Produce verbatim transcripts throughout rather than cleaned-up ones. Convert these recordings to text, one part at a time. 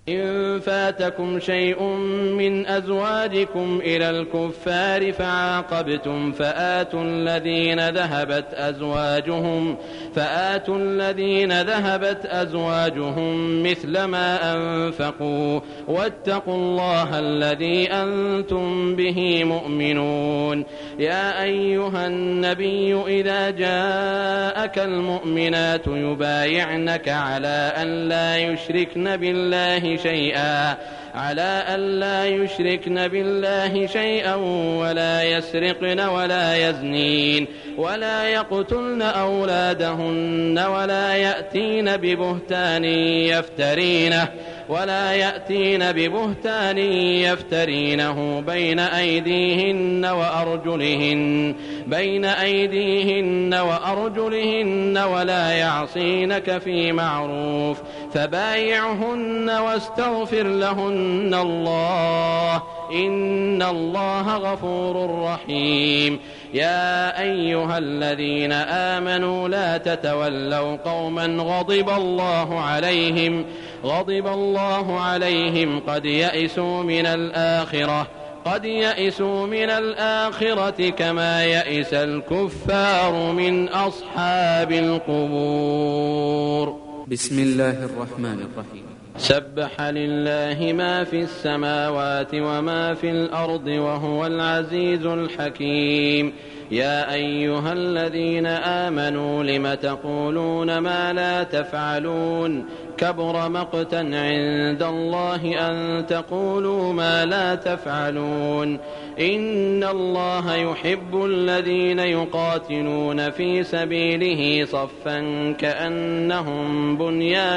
إن فاتكم شيء من أزواجكم إلى الكفار فعاقبتم فآتوا الذين ذهبت أزواجهم فآتوا الذين ذهبت أزواجهم مثل ما أنفقوا واتقوا الله الذي أنتم به مؤمنون. يا أيها النبي إذا جاءك المؤمنات يبايعنك على أن لا يشركن بالله شيئا على أن لا يشركن بالله شيئا ولا يسرقن ولا يزنين ولا يقتلن أولادهن ولا يأتين ببهتان يفترينه ولا يأتين ببهتان يفترينه بين أيديهن وأرجلهن بين أيديهن وأرجلهن ولا يعصينك في معروف فبايعهن واستغفر لهن الله إن الله غفور رحيم. يا أيها الذين آمنوا لا تتولوا قوما غضب الله عليهم غضب الله عليهم قد يئسوا من الآخرة قد يئسوا من الآخرة كما يئس الكفار من أصحاب القبور. بسم الله الرحمن الرحيم. سبح لله ما في السماوات وما في الأرض وهو العزيز الحكيم. يا أيها الذين آمنوا لم تقولون ما لا تفعلون كبر مقتا عند الله أن تقولوا ما لا تفعلون. إن الله يحب الذين يقاتلون في سبيله صفا كأنهم بنيان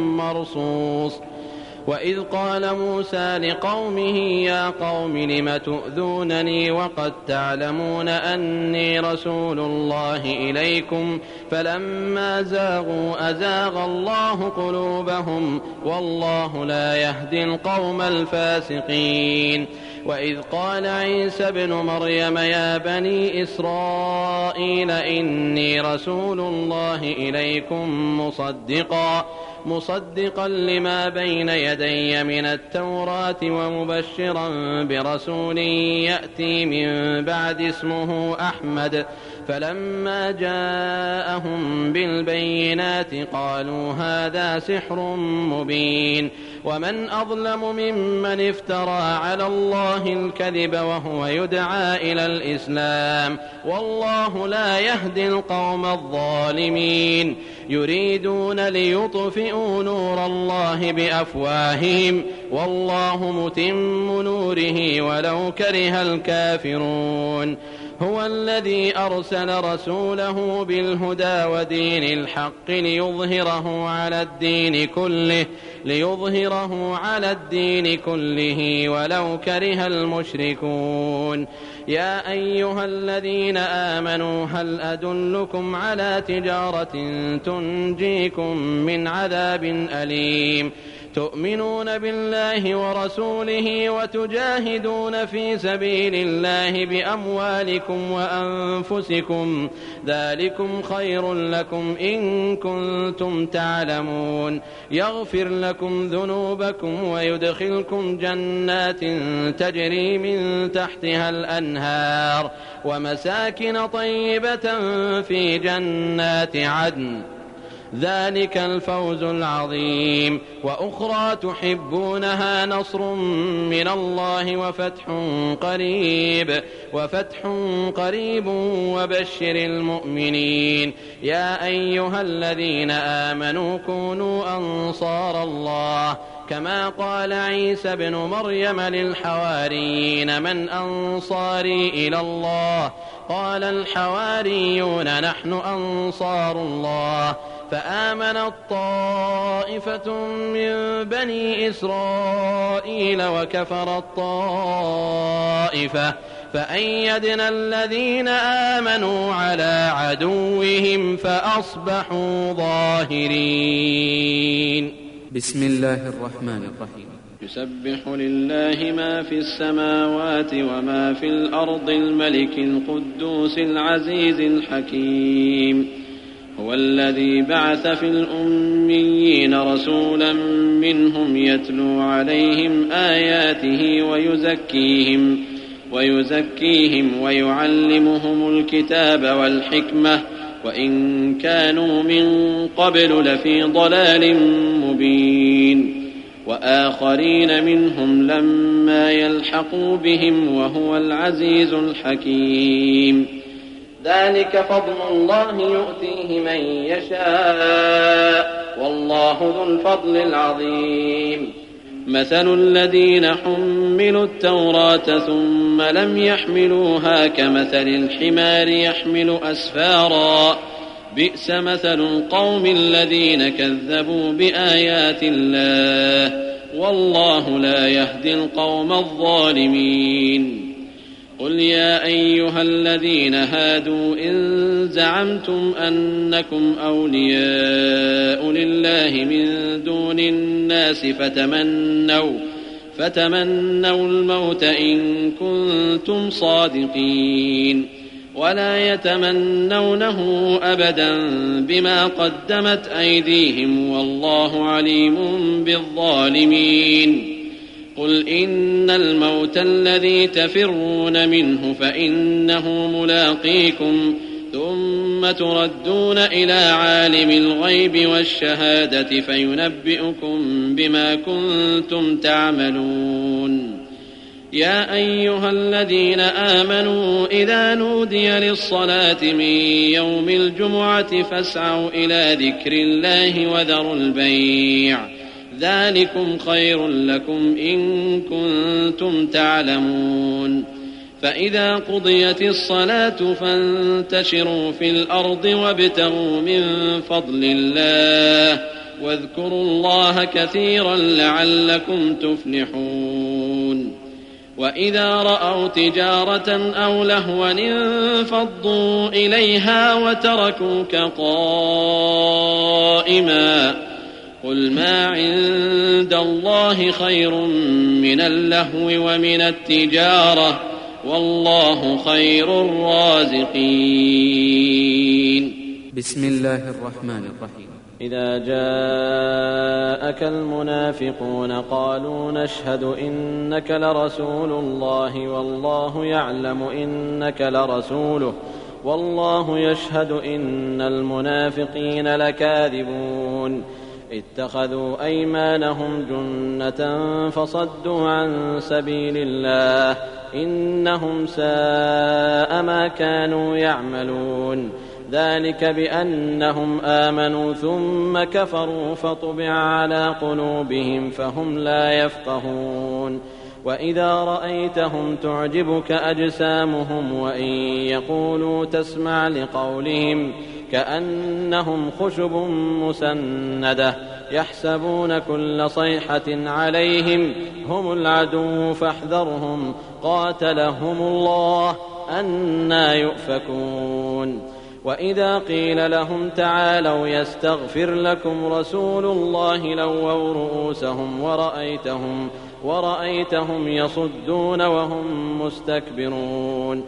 مرصوص. وإذ قال موسى لقومه يا قوم لم تؤذونني وقد تعلمون أني رسول الله إليكم فلما زاغوا أزاغ الله قلوبهم والله لا يهدي القوم الفاسقين. وإذ قال عيسى ابن مريم يا بني إسرائيل إني رسول الله إليكم مصدقا مصدقا لما بين يدي من التوراة ومبشرا برسول يأتي من بعد اسمه أحمد. فلما جاءهم بالبينات قالوا هذا سحر مبين. ومن أظلم ممن افترى على الله الكذب وهو يدعى إلى الإسلام والله لا يهدي القوم الظالمين. يريدون ليطفئوا نور الله بأفواههم والله متم نوره ولو كره الكافرون. هو الذي أرسل رسوله بالهدى ودين الحق ليظهره على الدين كله ليظهره على الدين كله ولو كره المشركون. يا أيها الذين آمنوا هل أدلكم على تجارة تنجيكم من عذاب أليم تؤمنون بالله ورسوله وتجاهدون في سبيل الله بأموالكم وأنفسكم ذلكم خير لكم إن كنتم تعلمون. يغفر لكم ذنوبكم ويدخلكم جنات تجري من تحتها الأنهار ومساكن طيبة في جنات عدن ذلك الفوز العظيم. وأخرى تحبونها نصر من الله وفتح قريب وفتح قريب وبشر المؤمنين. يا أيها الذين آمنوا كونوا أنصار الله كما قال عيسى بن مريم للحواريين من أنصاري إلى الله قال الحواريون نحن أنصار الله. فآمنت طائفة من بني إسرائيل وكفرت طائفة فأيدنا الذين آمنوا على عدوهم فأصبحوا ظاهرين. بسم الله الرحمن الرحيم. يسبح لله ما في السماوات وما في الأرض الملك القدوس العزيز الحكيم. هو الذي بعث في الأميين رسولا منهم يتلو عليهم آياته ويزكيهم ويزكيهم ويعلمهم الكتاب والحكمة وإن كانوا من قبل لفي ضلال مبين وآخرين منهم لما يلحقوا بهم وهو العزيز الحكيم ذلك فضل الله يؤتيه من يشاء والله ذو الفضل العظيم مثل الذين حملوا التوراة ثم لم يحملوها كمثل الحمار يحمل أسفارا بئس مثل القوم الذين كذبوا بآيات الله والله لا يهدي القوم الظالمين قل يا أيها الذين هادوا إن زعمتم أنكم أولياء لله من دون الناس فتمنوا فتمنوا الموت إن كنتم صادقين ولا يتمنونه أبدا بما قدمت أيديهم والله عليم بالظالمين قل إن الموت الذي تفرون منه فإنه ملاقيكم ثم تردون إلى عالم الغيب والشهادة فينبئكم بما كنتم تعملون يا أيها الذين آمنوا إذا نودي للصلاة من يوم الجمعة فاسعوا إلى ذكر الله وذروا البيع ذلكم خير لكم إن كنتم تعلمون فإذا قضيت الصلاة فانتشروا في الأرض وابتغوا من فضل الله واذكروا الله كثيرا لعلكم تفلحون وإذا رأوا تجارة أو لهوا انفضوا إليها وتركوك قائما قل ما عند الله خير من اللهو ومن التجارة والله خير الرازقين بسم الله الرحمن الرحيم إذا جاءك المنافقون قالوا نشهد إنك لرسول الله والله يعلم إنك لرسوله والله يشهد إن المنافقين لكاذبون اتخذوا أيمانهم جنة فصدوا عن سبيل الله إنهم ساء ما كانوا يعملون ذلك بأنهم آمنوا ثم كفروا فطبع على قلوبهم فهم لا يفقهون وإذا رأيتهم تعجبك أجسامهم وإن يقولوا تسمع لقولهم كأنهم خشب مسندة يحسبون كل صيحة عليهم هم العدو فاحذرهم قاتلهم الله أنى يؤفكون وإذا قيل لهم تعالوا يستغفر لكم رسول الله لووا رؤوسهم ورأيتهم ورأيتهم يصدون وهم مستكبرون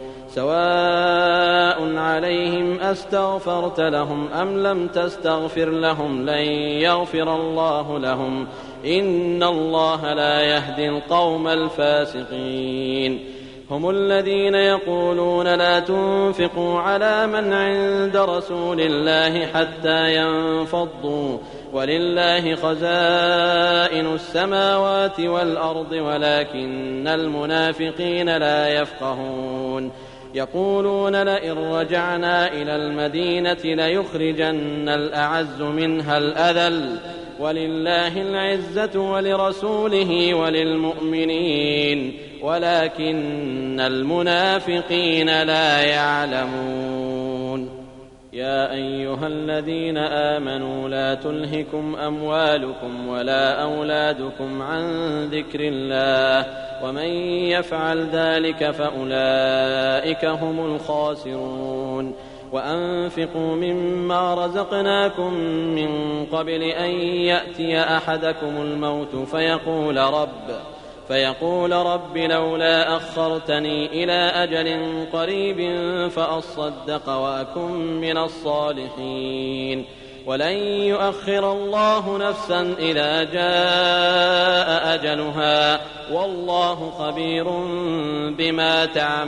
سواء عليهم أستغفرت لهم أم لم تستغفر لهم لن يغفر الله لهم إن الله لا يهدي القوم الفاسقين هم الذين يقولون لا تنفقوا على من عند رسول الله حتى ينفضوا ولله خزائن السماوات والأرض ولكن المنافقين لا يفقهون يقولون لئن رجعنا إلى المدينة ليخرجن الأعز منها الأذل ولله العزة ولرسوله وللمؤمنين ولكن المنافقين لا يعلمون يا أيها الذين آمنوا لا تلهكم أموالكم ولا أولادكم عن ذكر الله ومن يفعل ذلك فأولئك هم الخاسرون وأنفقوا مما رزقناكم من قبل أن يأتي أحدكم الموت فيقول رب فيقول رب لولا أخرتني إلى أجل قريب فأصدق وأكن من الصالحين ولن يؤخر الله نفسا إذا جاء أجلها والله خبير بما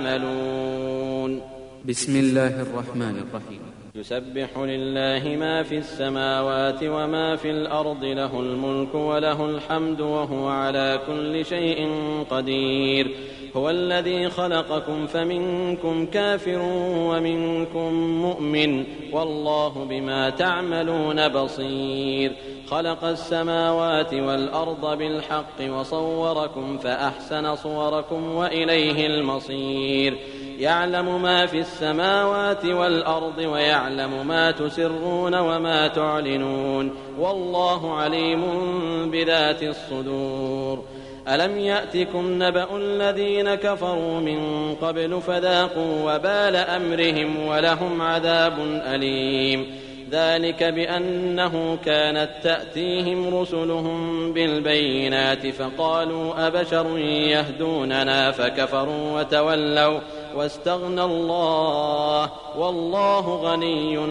تعملون. بسم الله الرحمن الرحيم. يسبح لله ما في السماوات وما في الأرض له الملك وله الحمد وهو على كل شيء قدير. هو الذي خلقكم فمنكم كافر ومنكم مؤمن والله بما تعملون بصير. خلق السماوات والأرض بالحق وصوركم فأحسن صوركم وإليه المصير. يعلم ما في السماوات والأرض ويعلم ما تسرون وما تعلنون والله عليم بذات الصدور. ألم يأتكم نبأ الذين كفروا من قبل فذاقوا وبال أمرهم ولهم عذاب أليم. ذلك بأنه كانت تأتيهم رسلهم بالبينات فقالوا أبشر يهدوننا فكفروا وتولوا واستغنى الله والله غني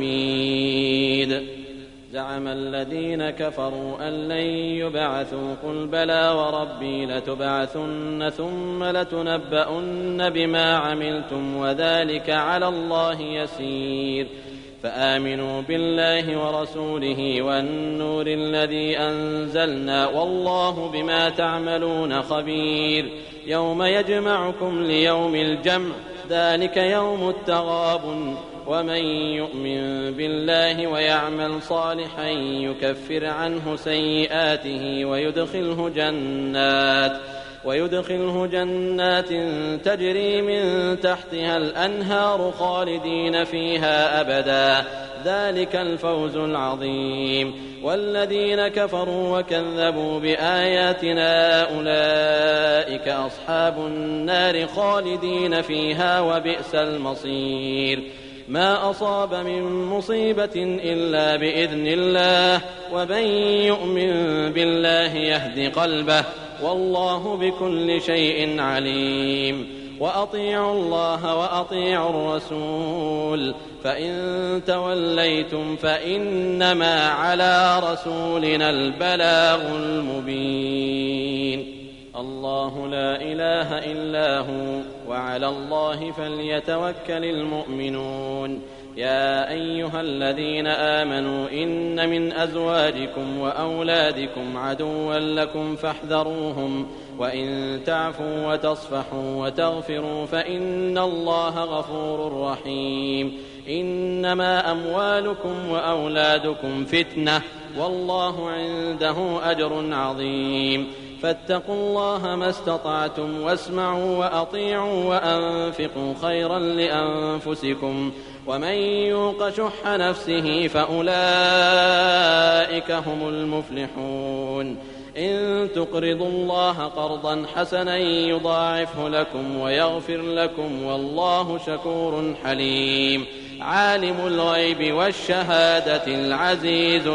حميد. زعم الذين كفروا أن لن يبعثوا قل بلى وربي لتبعثن ثم لتنبؤن بما عملتم وذلك على الله يسير. فآمنوا بالله ورسوله والنور الذي أنزلنا والله بما تعملون خبير. يوم يجمعكم ليوم الجمع ذلك يوم التغابن. ومن يؤمن بالله ويعمل صالحا يكفر عنه سيئاته ويدخله جنات ويدخله جنات تجري من تحتها الأنهار خالدين فيها أبدا ذلك الفوز العظيم. والذين كفروا وكذبوا بآياتنا أولئك أصحاب النار خالدين فيها وبئس المصير. ما أصاب من مصيبة إلا بإذن الله ومن يؤمن بالله يهد قلبه والله بكل شيء عليم. وأطيعوا الله وأطيعوا الرسول فإن توليتم فإنما على رسولنا البلاغ المبين. الله لا إله إلا هو وعلى الله فليتوكل المؤمنون. يا أيها الذين آمنوا إن من أزواجكم وأولادكم عدوا لكم فاحذروهم وإن تعفوا وتصفحوا وتغفروا فإن الله غفور رحيم. إنما أموالكم وأولادكم فتنة والله عنده أجر عظيم. فاتقوا الله ما استطعتم واسمعوا وأطيعوا وأنفقوا خيرا لأنفسكم ومن يوق شح نفسه فأولئك هم المفلحون. إن تقرضوا الله قرضا حسنا يضاعفه لكم ويغفر لكم والله شكور حليم. عالم الغيب والشهادة العزيز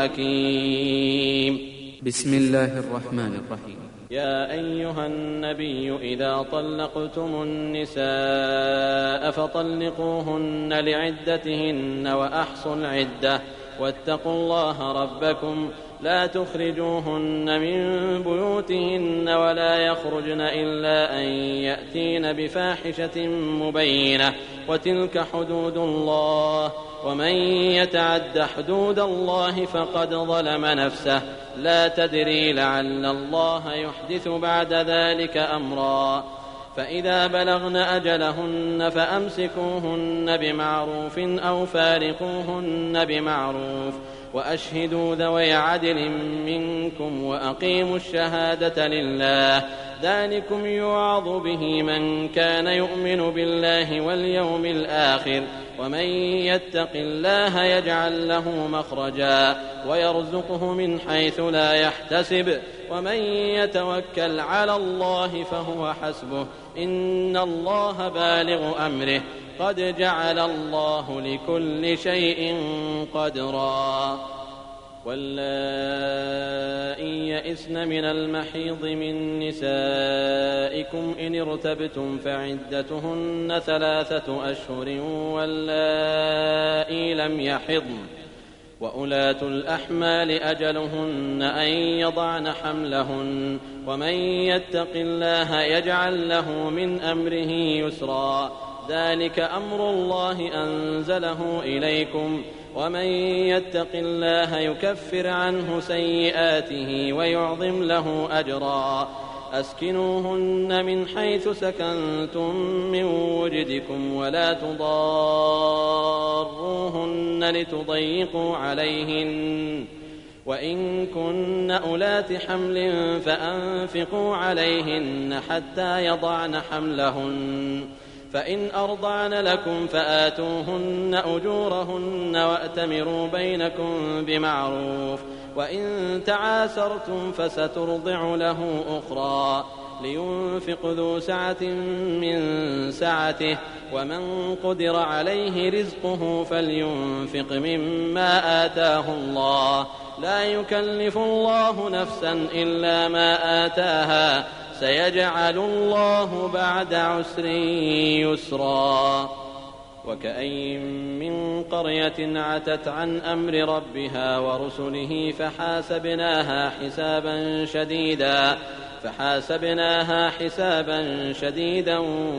الحكيم. بسم الله الرحمن الرحيم. يا أيها النبي إذا طلقتم النساء فطلقوهن لعدتهن وأحصوا العدة واتقوا الله ربكم لا تخرجوهن من بيوتهن ولا يخرجن إلا أن يأتين بفاحشة مبينة وتلك حدود الله ومن يتعد حدود الله فقد ظلم نفسه لا تدري لعل الله يحدث بعد ذلك أمرا. فإذا بلغن أجلهن فأمسكوهن بمعروف أو فارقوهن بمعروف وأشهدوا ذوي عدل منكم وأقيموا الشهادة لله ذلكم يوعظ به من كان يؤمن بالله واليوم الآخر ومن يتق الله يجعل له مخرجا ويرزقه من حيث لا يحتسب ومن يتوكل على الله فهو حسبه إن الله بالغ أمره قد جعل الله لكل شيء قدرا. واللائي يئسن من المحيض من نسائكم إن ارتبتم فعدتهن ثلاثة أشهر واللائي لم يحضن وأولاة الأحمال أجلهن أن يضعن حملهن ومن يتق الله يجعل له من أمره يسرا ذلك أمر الله أنزله إليكم ومن يتق الله يكفر عنه سيئاته ويعظم له أجرا أسكنوهن من حيث سكنتم من وجدكم ولا تضاروهن لتضيقوا عليهن وإن كن أولات حمل فأنفقوا عليهن حتى يضعن حملهن فإن أرضعن لكم فآتوهن أجورهن وأتمروا بينكم بمعروف وإن تعاسرتم فسترضع له أخرى لينفق ذو سعة من سعته ومن قدر عليه رزقه فلينفق مما آتاه الله لا يكلف الله نفسا إلا ما آتاها سيجعل الله بعد عسر يسرا وكأين من قرية عتت عن أمر ربها ورسله فحاسبناها حسابا شديدا فحاسبناها حسابا شديدا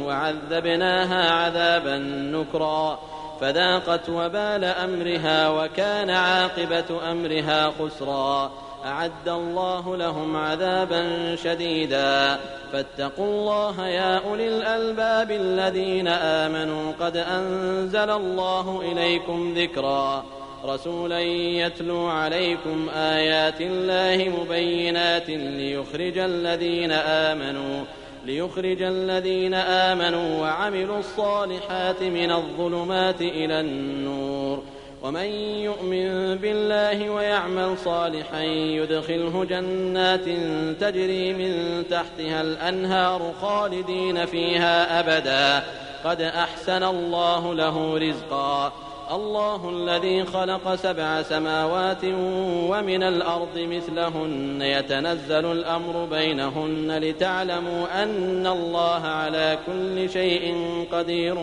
وعذبناها عذابا نكرا فذاقت وبال أمرها وكان عاقبة أمرها خسرا أعد الله لهم عذابا شديدا فاتقوا الله يا أولي الألباب الذين آمنوا قد أنزل الله إليكم ذكرا رسولا يتلو عليكم آيات الله مبينات ليخرج الذين آمنوا ليخرج الذين آمنوا وعملوا الصالحات من الظلمات إلى النور ومن يؤمن بالله ويعمل صالحا يدخله جنات تجري من تحتها الأنهار خالدين فيها أبدا قد أحسن الله له رزقا الله الذي خلق سبع سماوات ومن الأرض مثلهن يتنزل الأمر بينهن لتعلموا أن الله على كل شيء قدير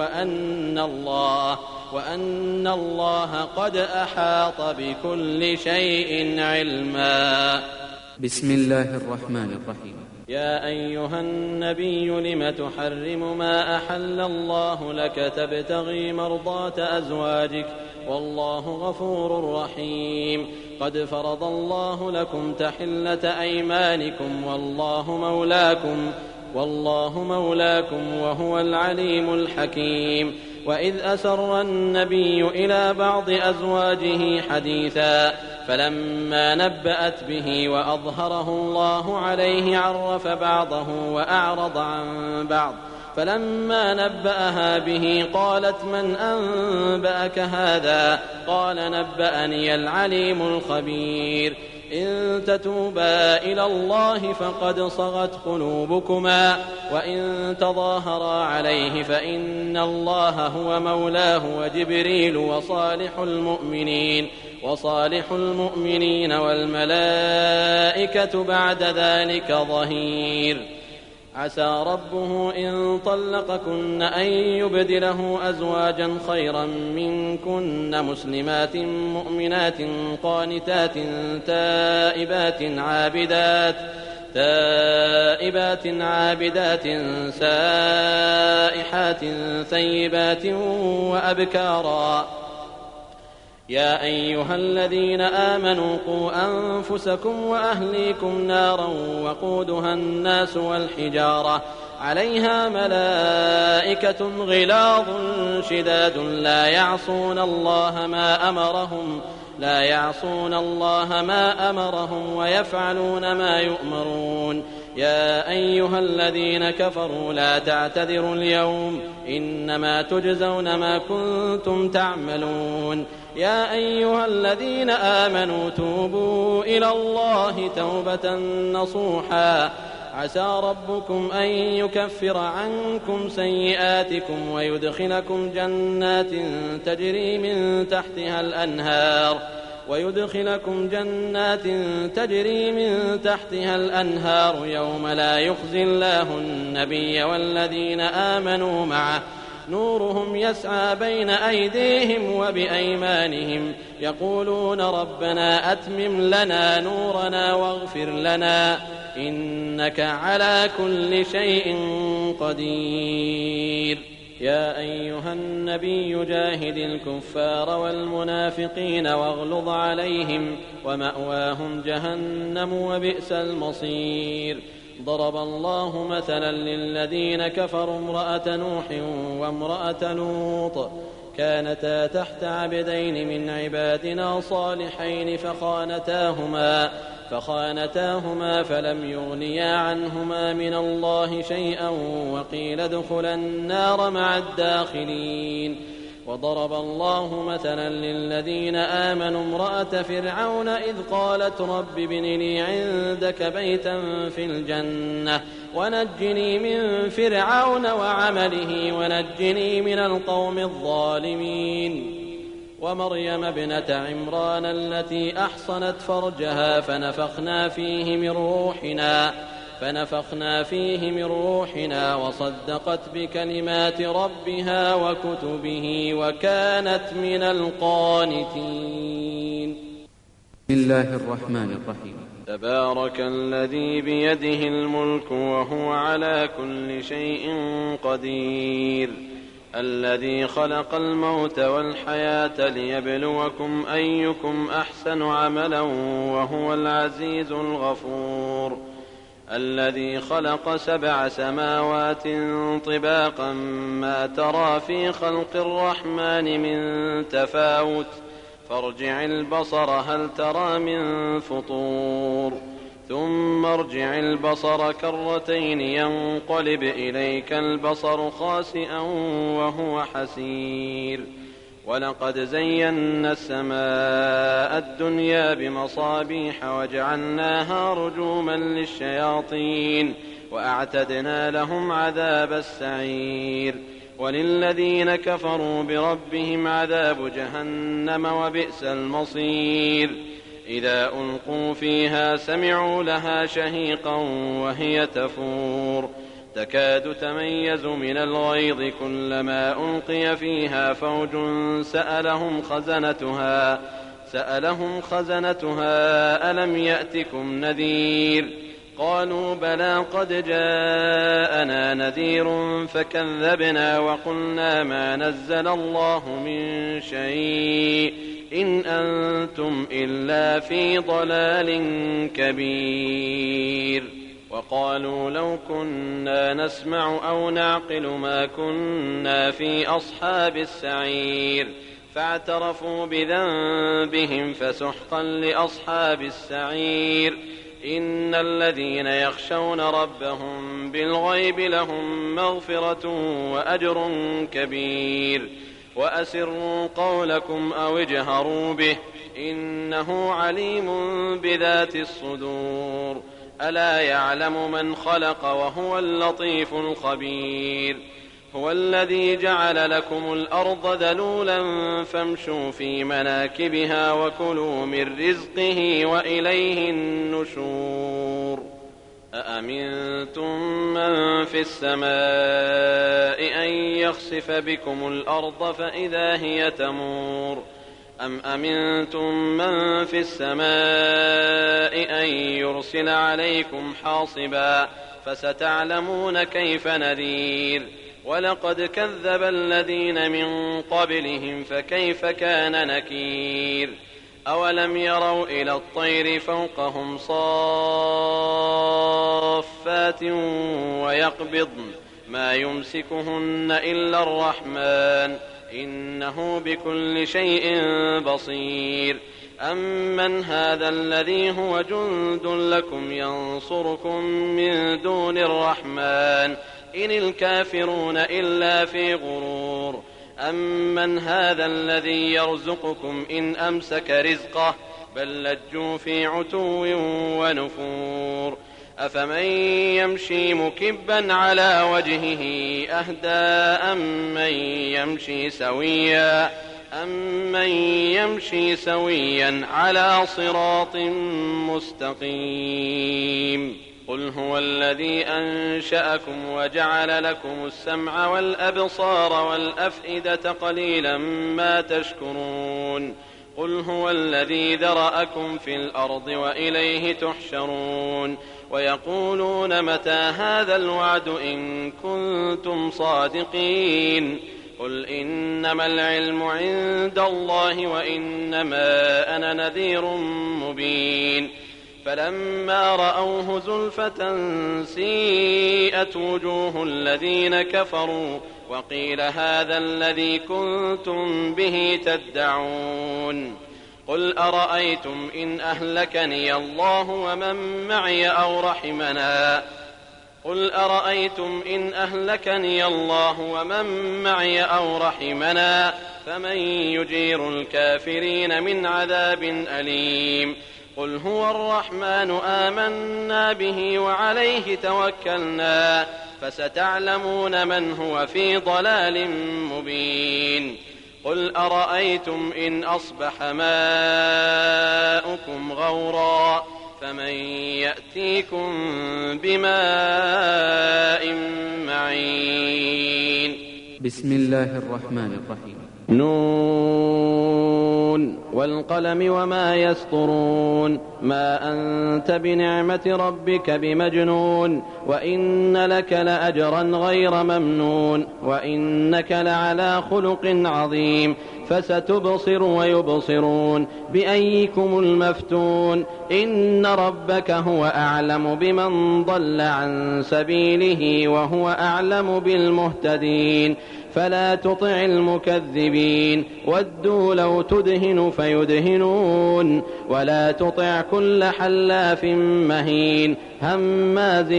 وأن الله وأن الله قد أحاط بكل شيء علما. بسم الله الرحمن الرحيم. يا أيها النبي لم تحرم ما أحل الله لك تبتغي مرضات أزواجك والله غفور رحيم. قد فرض الله لكم تحلة أيمانكم والله مولاكم والله مولاكم وهو العليم الحكيم. وإذ أسر النبي إلى بعض أزواجه حديثا فلما نبأت به وأظهره الله عليه عرف بعضه وأعرض عن بعض فلما نبأها به قالت من أنبأك هذا قال نبأني العليم الخبير. إن تتوبا إلى الله فقد صغت قلوبكما وإن تظاهرا عليه فإن الله هو مولاه وجبريل وصالح المؤمنين وصالح المؤمنين والملائكة بعد ذلك ظهير. عسى ربه إن طلقكن أن يبدله أزواجا خيرا منكن مسلمات مؤمنات قانتات تائبات عابدات تائبات عابدات سائحات ثيبات وأبكارا. يا أيها الذين آمنوا قوا أنفسكم وأهليكم نارا وقودها الناس والحجارة عليها ملائكة غلاظ شداد لا يعصون الله ما أمرهم لا يعصون الله ما أمرهم ويفعلون ما يؤمرون. يا أيها الذين كفروا لا تعتذروا اليوم إنما تجزون ما كنتم تعملون. يا أيها الذين آمنوا توبوا إلى الله توبة نصوحا عسى ربكم أن يكفر عنكم سيئاتكم ويدخلكم جنات تجري من تحتها الأنهار ويدخلكم جنات تجري من تحتها الأنهار يوم لا يخزي الله النبي والذين آمنوا معه نورهم يسعى بين أيديهم وبأيمانهم يقولون ربنا أتمم لنا نورنا واغفر لنا إنك على كل شيء قدير. يا أيها النبي جاهد الكفار والمنافقين واغلظ عليهم ومأواهم جهنم وبئس المصير. ضرب الله مثلا للذين كفروا امرأة نوح وامرأة لوط كانتا تحت عبدين من عبادنا صالحين فخانتاهما فخانتاهما فلم يغنيا عنهما من الله شيئا وقيل ادخلا النار مع الداخلين. وضرب الله مثلا للذين آمنوا امرأة فرعون إذ قالت رب ابن لي عندك بيتا في الجنة ونجني من فرعون وعمله ونجني من القوم الظالمين. ومريم ابنة عمران التي أحصنت فرجها فنفخنا فيه من روحنا فنفخنا فيه من روحنا وصدقت بكلمات ربها وكتبه وكانت من القانتين. بسم الله الرحمن الرحيم. تبارك الذي بيده الملك وهو على كل شيء قدير الذي خلق الموت والحياة ليبلوكم أيكم أحسن عملا وهو العزيز الغفور الذي خلق سبع سماوات طباقا ما ترى في خلق الرحمن من تفاوت فارجع البصر هل ترى من فطور ثم ارجع البصر كرتين ينقلب إليك البصر خاسئا وهو حسير ولقد زينا السماء الدنيا بمصابيح وجعلناها رجوما للشياطين وأعتدنا لهم عذاب السعير وللذين كفروا بربهم عذاب جهنم وبئس المصير إذا ألقوا فيها سمعوا لها شهيقا وهي تفور تكاد تميز من الغيظ كلما ألقي فيها فوج سألهم خزنتها سألهم خزنتها ألم يأتكم نذير قالوا بلى قد جاءنا نذير فكذبنا وقلنا ما نزل الله من شيء إن أنتم إلا في ضلال كبير وقالوا لو كنا نسمع أو نعقل ما كنا في أصحاب السعير فاعترفوا بذنبهم فسحقا لأصحاب السعير إن الذين يخشون ربهم بالغيب لهم مغفرة وأجر كبير وأسروا قولكم أو اجهروا به إنه عليم بذات الصدور ألا يعلم من خلق وهو اللطيف الخبير هو الذي جعل لكم الأرض ذلولا فامشوا في مناكبها وكلوا من رزقه وإليه النشور أأمنتم من في السماء أن يخسف بكم الأرض فإذا هي تمور أم أمنتم من في السماء أن يرسل عليكم حاصبا فستعلمون كيف نذير ولقد كذب الذين من قبلهم فكيف كان نكير أولم يروا إلى الطير فوقهم صافات ويقبضن ما يمسكهن إلا الرحمن إنه بكل شيء بصير أمن هذا الذي هو جند لكم ينصركم من دون الرحمن إن الكافرون إلا في غرور أمن هذا الذي يرزقكم إن أمسك رزقه بل لجوا في عتو ونفور أفمن يمشي مكبا على وجهه أهدى أم من يمشي سويا أمن يمشي سويا على صراط مستقيم قل هو الذي أنشأكم وجعل لكم السمع والأبصار والأفئدة قليلا ما تشكرون قل هو الذي ذرأكم في الأرض وإليه تحشرون ويقولون متى هذا الوعد إن كنتم صادقين قل إنما العلم عند الله وإنما أنا نذير مبين فلما رأوه زلفة سيئت وجوه الذين كفروا وقيل هذا الذي كنتم به تدعون قل أرأيتم إن أهلكني الله ومن معي أو رحمنا قل أرأيتم إن أهلكني الله ومن معي أو رحمنا فمن يجير الكافرين من عذاب أليم قل هو الرحمن آمنا به وعليه توكلنا فستعلمون من هو في ضلال مبين قل أرأيتم إن أصبح ماؤكم غورا فمن يأتيكم بماء معين بسم الله الرحمن الرحيم نون والقلم وما يسطرون ما أنت بنعمة ربك بمجنون وإن لك لأجرا غير ممنون وإنك لعلى خلق عظيم فستبصر ويبصرون بأيكم المفتون إن ربك هو أعلم بمن ضل عن سبيله وهو أعلم بالمهتدين فلا تطع المكذبين ودوا لو تدهن فيدهنون ولا تطع كل حلاف مهين هماز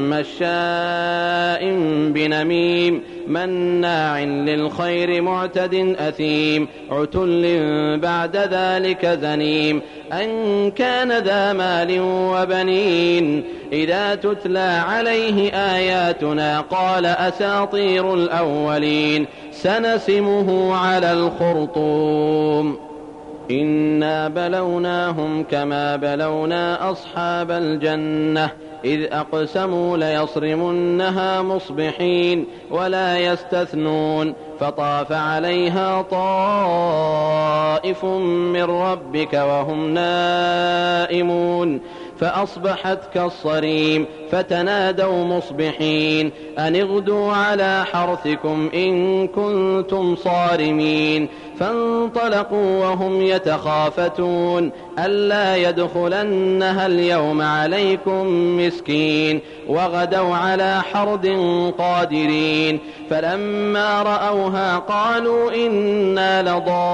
مشاء بنميم مناع للخير معتد أثيم عتل بعد ذلك زنيم أن كان ذا مال وبنين إذا تتلى عليه آياتنا قال أساطير الأولين سنسمه على الخرطوم إنا بلوناهم كما بلونا أصحاب الجنة إذ أقسموا ليصرمنها مصبحين ولا يستثنون فطاف عليها طائف من ربك وهم نائمون فأصبحت كالصريم فتنادوا مصبحين أن اغدوا على حرثكم إن كنتم صارمين فانطلقوا وهم يتخافتون ألا يدخلنها اليوم عليكم مسكين وغدوا على حرد قادرين فلما رأوها قالوا إنا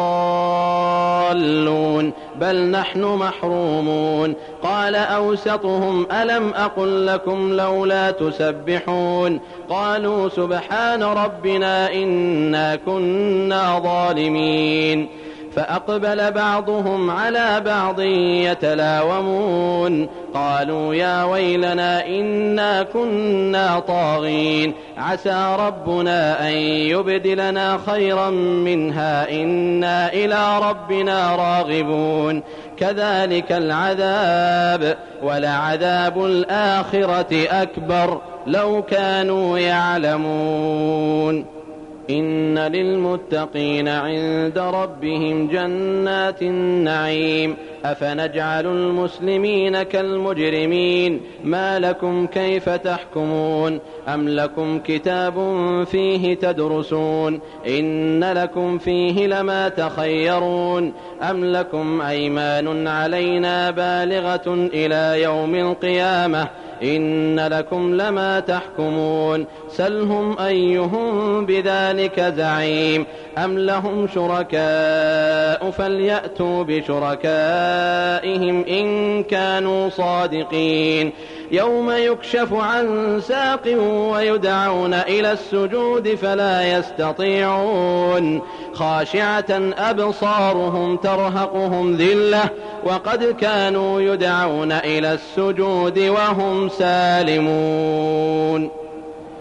لضالون بل نحن محرومون قال أوسطهم ألم أقل لكم لولا تسبحون قالوا سبحان ربنا إنا كنا ظالمين فأقبل بعضهم على بعض يتلاومون قالوا يا ويلنا إنا كنا طاغين عسى ربنا أن يبدلنا خيرا منها إنا إلى ربنا راغبون كذلك العذاب ولعذاب الآخرة أكبر لو كانوا يعلمون إن للمتقين عند ربهم جنات النعيم أفنجعل المسلمين كالمجرمين ما لكم كيف تحكمون أم لكم كتاب فيه تدرسون إن لكم فيه لما تخيرون أم لكم أيمان علينا بالغة إلى يوم القيامة إن لكم لما تحكمون سلهم أيهم بذلك زعيم أم لهم شركاء فليأتوا بشركائهم إن كانوا صادقين يوم يكشف عن ساق ويدعون إلى السجود فلا يستطيعون خاشعة أبصارهم ترهقهم ذلة وقد كانوا يدعون إلى السجود وهم سالمون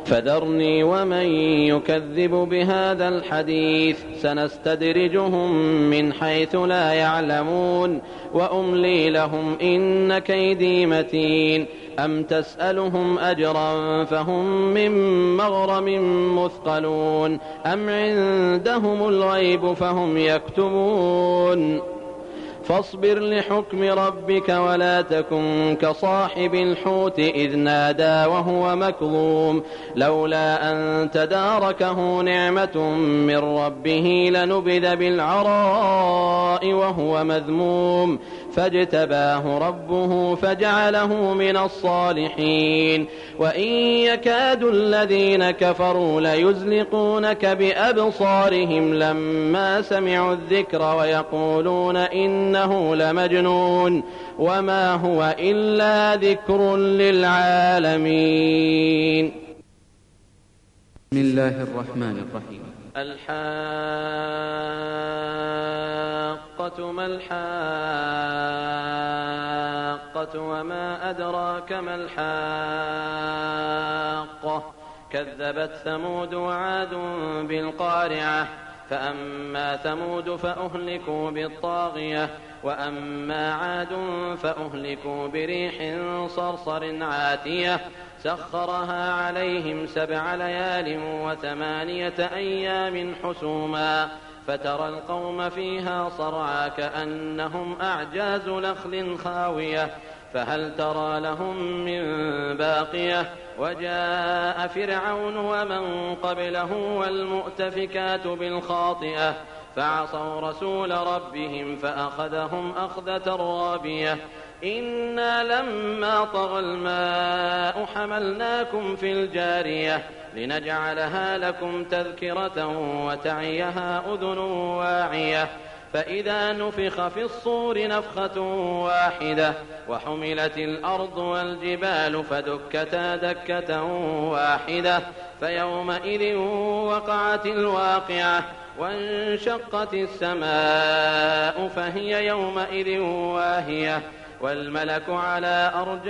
فذرني ومن يكذب بهذا الحديث سنستدرجهم من حيث لا يعلمون وأملي لهم إن كيدي متين أم تسألهم أجرا فهم من مغرم مثقلون أم عندهم الغيب فهم يكتبون فاصبر لحكم ربك ولا تكن كصاحب الحوت إذ نادى وهو مكظوم لولا أن تداركه نعمة من ربه لنبذ بالعراء وهو مذموم فاجتباه ربه فجعله من الصالحين وإن يكاد الذين كفروا ليزلقونك بأبصارهم لما سمعوا الذكر ويقولون إنه لمجنون وما هو إلا ذكر للعالمين. بسم الله الرحمن الرحيم. الحاقة ما الحاقة وما أدراك ما الحاقة كذبت ثمود وعاد بالقارعة فأما ثمود فأهلكوا بالطاغية وأما عاد فأهلكوا بريح صرصر عاتية سخرها عليهم سبع ليال وثمانية أيام حسوما فترى القوم فيها صرعى كأنهم أعجاز نخل خاوية فهل ترى لهم من باقية وجاء فرعون ومن قبله والمؤتفكات بالخاطئة فعصوا رسول ربهم فأخذهم أخذة رابية إنا لما طغى الماء حملناكم في الجارية لنجعلها لكم تذكرة وتعيها أذن واعية فإذا نفخ في الصور نفخة واحدة وحملت الأرض والجبال فدكتا دكة واحدة فيومئذ وقعت الواقعة وانشقت السماء فهي يومئذ واهية والملك على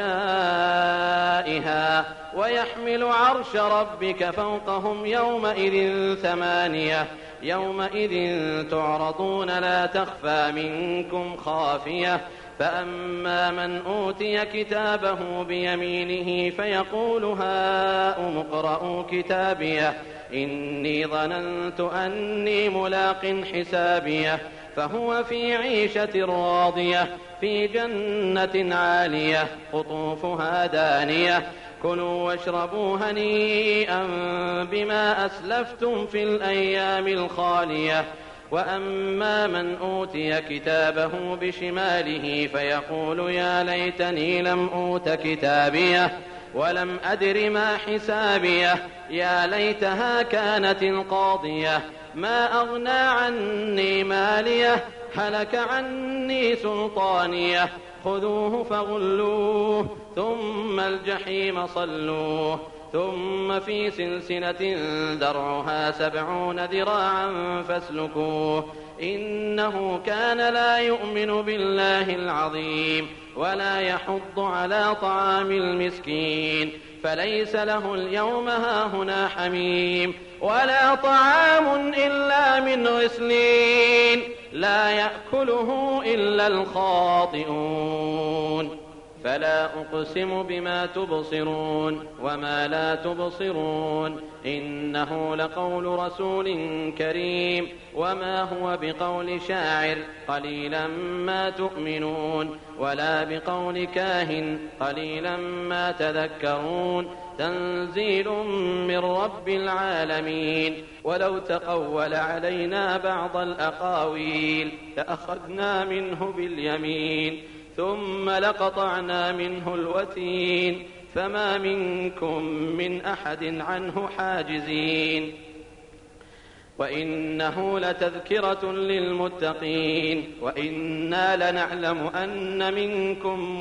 أرجائها ويحمل عرش ربك فوقهم يومئذ ثمانية يومئذ تعرضون لا تخفى منكم خافية فأما من أوتي كتابه بيمينه فيقول هاؤم اقرءوا كتابيه إني ظننت أني ملاق حسابيه فهو في عيشة راضية في جنة عالية قطوفها دانية كلوا واشربوا هنيئا بما أسلفتم في الأيام الخالية وأما من أوتي كتابه بشماله فيقول يا ليتني لم أوت كتابيه ولم أدر ما حسابيه يا ليتها كانت القاضية ما أغنى عني ماليه هلك عني سلطانيه خذوه فغلوه ثم الجحيم صلوه ثم في سلسلة ذرعها سبعون ذراعا فاسلكوه إنه كان لا يؤمن بالله العظيم ولا يحض على طعام المسكين فليس له اليوم هاهنا حميم ولا طعام إلا من غسلين لا يأكله إلا الخاطئون فلا أقسم بما تبصرون وما لا تبصرون إنه لقول رسول كريم وما هو بقول شاعر قليلا ما تؤمنون ولا بقول كاهن قليلا ما تذكرون تنزيل من رب العالمين ولو تقول علينا بعض الأقاويل لأخذنا منه باليمين ثم لقطعنا منه الوتين فما منكم من أحد عنه حاجزين وإنه لتذكرة للمتقين وإنا لنعلم أن منكم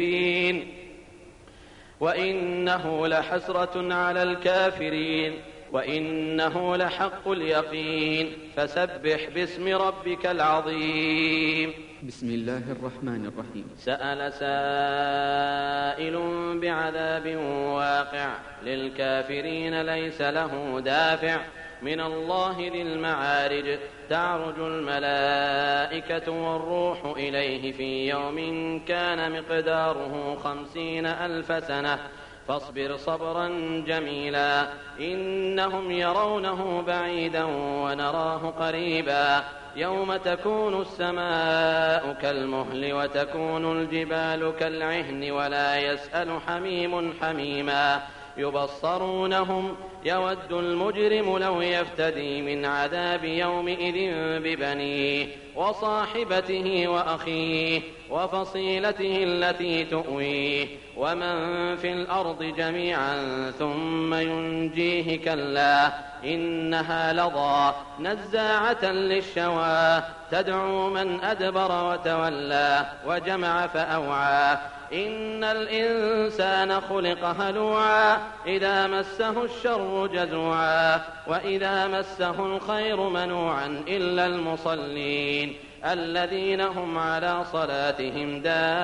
مكذبين وإنه لحسرة على الكافرين وإنه لحق اليقين فسبح باسم ربك العظيم. بسم الله الرحمن الرحيم. سأل سائل بعذاب واقع للكافرين ليس له دافع من الله ذي المعارج تعرج الملائكة والروح إليه في يوم كان مقداره خمسين ألف سنة فاصبر صبرا جميلا إنهم يرونه بعيدا ونراه قريبا يوم تكون السماء كالمهل وتكون الجبال كالعهن ولا يسأل حميم حميما يبصرونهم يود المجرم لو يفتدي من عذاب يومئذ ببنيه وصاحبته وأخيه وفصيلته التي تؤويه ومن في الأرض جميعا ثم ينجيه كلا إنها لظى نزاعة للشوى تدعو من أدبر وتولى وجمع فأوعى إن الإنسان خلق هلوعا إذا مسه الشر جزوعا وإذا مسه الخير منوعا إلا المصلين الذين هم على صلاتهم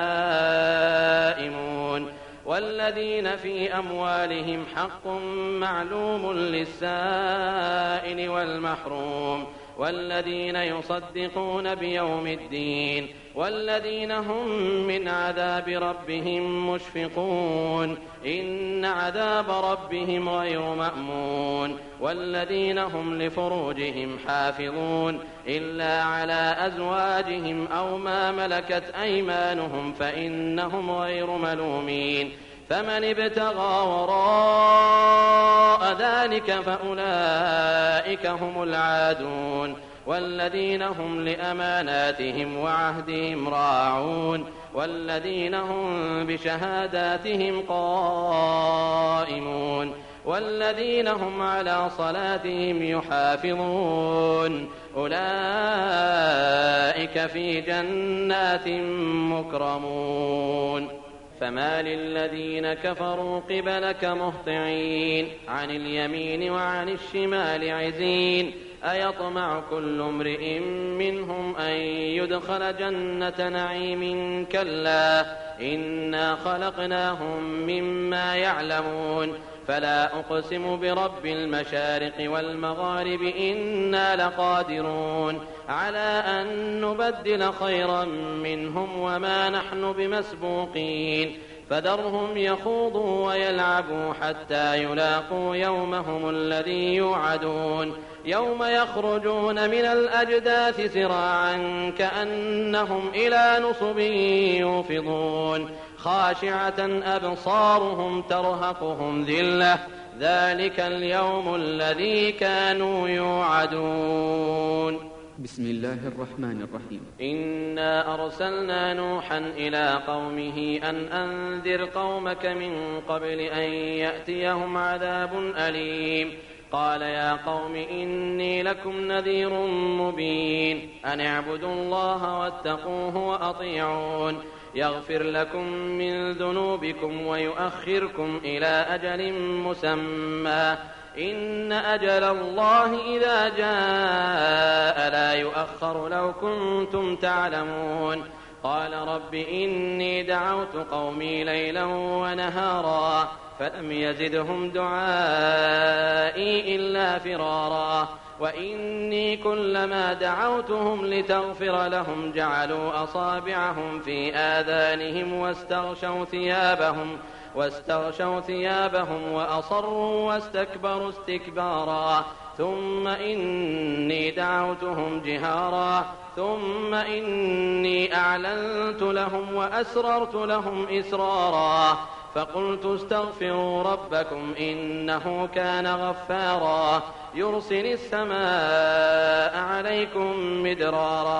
دائمون والذين في أموالهم حق معلوم للسائل والمحروم والذين يصدقون بيوم الدين والذين هم من عذاب ربهم مشفقون إن عذاب ربهم غير مأمون والذين هم لفروجهم حافظون إلا على أزواجهم أو ما ملكت أيمانهم فإنهم غير ملومين فمن ابتغى وراء ذلك فأولئك هم العادون والذين هم لأماناتهم وعهدهم راعون والذين هم بشهاداتهم قائمون والذين هم على صلاتهم يحافظون أولئك في جنات مكرمون فما للذين كفروا قبلك مهطعين عن اليمين وعن الشمال عزين أيطمع كل امرئ منهم أن يدخل جنة نعيم كلا إنا خلقناهم مما يعلمون فلا أقسم برب المشارق والمغارب إنا لقادرون على أن نبدل خيرا منهم وما نحن بمسبوقين فذرهم يخوضوا ويلعبوا حتى يلاقوا يومهم الذي يوعدون يوم يخرجون من الأجداث سراعا كأنهم إلى نصب يوفضون خاشعة أبصارهم ترهقهم ذلة ذلك اليوم الذي كانوا يوعدون. بسم الله الرحمن الرحيم. إنا أرسلنا نوحا إلى قومه أن أنذر قومك من قبل أن يأتيهم عذاب أليم قال يا قوم إني لكم نذير مبين أن اعبدوا الله واتقوه وأطيعون يغفر لكم من ذنوبكم ويؤخركم إلى أجل مسمى إن أجل الله إذا جاء لا يؤخر لو كنتم تعلمون قال رب إني دعوت قومي ليلا ونهارا فلم يزدهم دعائي إلا فرارا وإني كلما دعوتهم لتغفر لهم جعلوا أصابعهم في آذانهم واستغشوا ثيابهم واستغشوا ثيابهم وأصروا واستكبروا استكبارا ثم إني دعوتهم جهارا ثم إني أعلنت لهم وأسررت لهم إسرارا فقلت استغفروا ربكم إنه كان غفارا يرسل السماء عليكم مدرارا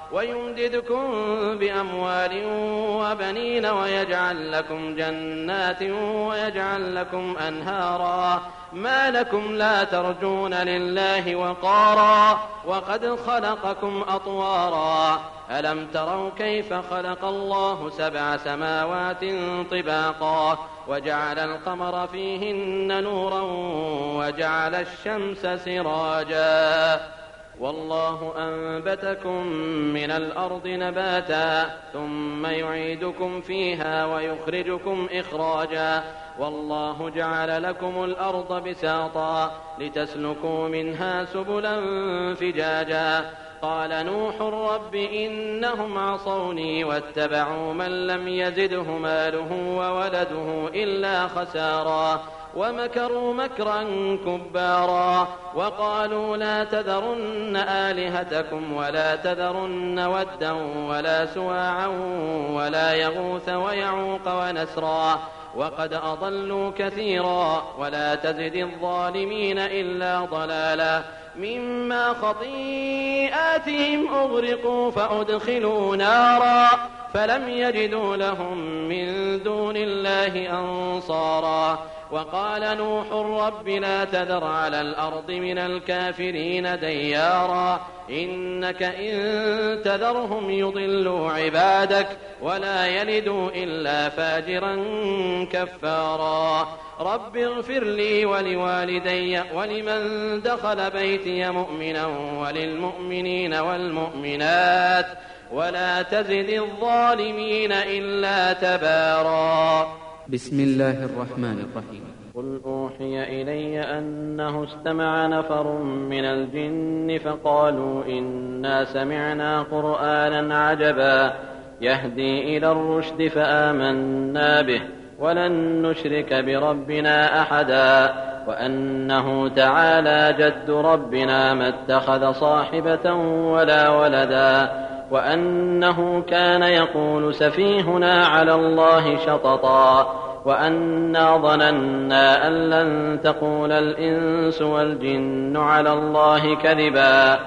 ويمددكم بأموال وبنين ويجعل لكم جنات ويجعل لكم أنهارا ما لكم لا ترجون لله وقارا وقد خلقكم أطوارا ألم تروا كيف خلق الله سبع سماوات طباقا وجعل القمر فيهن نورا وجعل الشمس سراجا والله أنبتكم من الأرض نباتا ثم يعيدكم فيها ويخرجكم إخراجا والله جعل لكم الأرض بساطا لتسلكوا منها سبلا فجاجا قال نوح رب إنهم عصوني واتبعوا من لم يزده ماله وولده إلا خسارا ومكروا مكرا كبارا وقالوا لا تذرن آلهتكم ولا تذرن ودا ولا سواعا ولا يغوث ويعوق ونسرا وقد أضلوا كثيرا ولا تزد الظالمين إلا ضلالا مما خطيئاتهم أغرقوا فأدخلوا نارا فلم يجدوا لهم من دون الله أنصارا وقال نوح رب لا تذر على الأرض من الكافرين ديارا إنك إن تذرهم يضلوا عبادك ولا يلدوا إلا فاجرا كفارا رب اغفر لي ولوالدي ولمن دخل بيتي مؤمنا وللمؤمنين والمؤمنات ولا تزد الظالمين إلا تبارا بسم الله الرحمن الرحيم قل أوحي إلي أنه استمع نفر من الجن فقالوا إنا سمعنا قرآنا عجبا يهدي إلى الرشد فآمنا به ولن نشرك بربنا أحدا وأنه تعالى جد ربنا ما اتخذ صاحبة ولا ولدا وأنه كان يقول سفيهنا على الله شططا وأنا ظننا أن لن تقول الإنس والجن على الله كذبا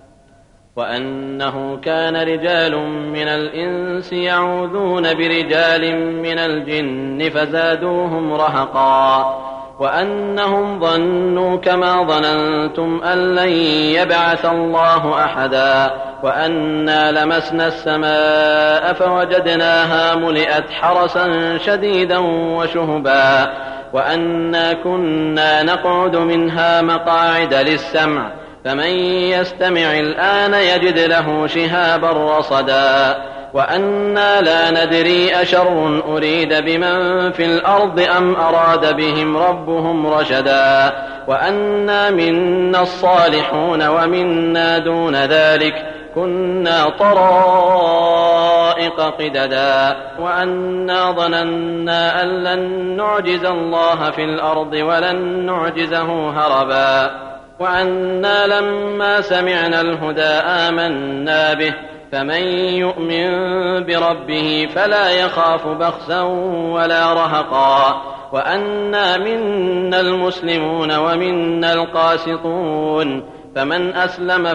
وأنه كان رجال من الإنس يعوذون برجال من الجن فزادوهم رهقا وأنهم ظنوا كما ظننتم أن لن يبعث الله أحدا وأنا لمسنا السماء فوجدناها ملئت حرسا شديدا وشهبا وأنا كنا نقعد منها مقاعد للسمع فمن يستمع الآن يجد له شهابا رصدا وأنا لا ندري أشر أريد بمن في الأرض أم أراد بهم ربهم رشدا وأنا منا الصالحون ومنا دون ذلك كنا طرائق قددا وأنا ظننا أن لن نعجز الله في الأرض ولن نعجزه هربا وأنا لما سمعنا الهدى آمنا به فمن يؤمن بربه فلا يخاف بخسا ولا رهقا وأنا منا المسلمون ومنا القاسطون فمن أسلم